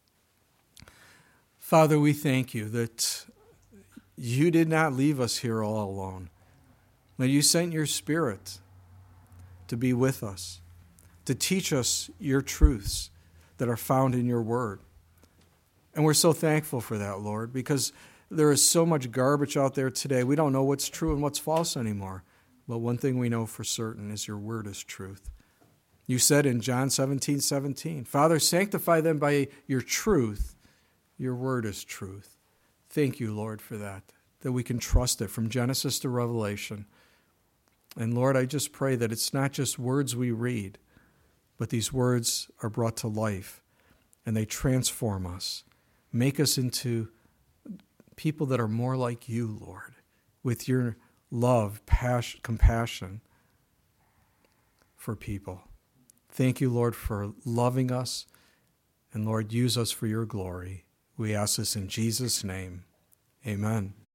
Father, we thank you that you did not leave us here all alone. That you sent your Spirit to be with us, to teach us your truths that are found in your word. And we're so thankful for that, Lord, because there is so much garbage out there today. We don't know what's true and what's false anymore. But one thing we know for certain is your word is truth. You said in John seventeen seventeen, Father, sanctify them by your truth. Your word is truth. Thank you, Lord, for that, that we can trust it from Genesis to Revelation. And Lord, I just pray that it's not just words we read, but these words are brought to life and they transform us, make us into people that are more like you, Lord, with your love, passion, compassion for people. Thank you, Lord, for loving us. And Lord, use us for your glory. We ask this in Jesus' name. Amen.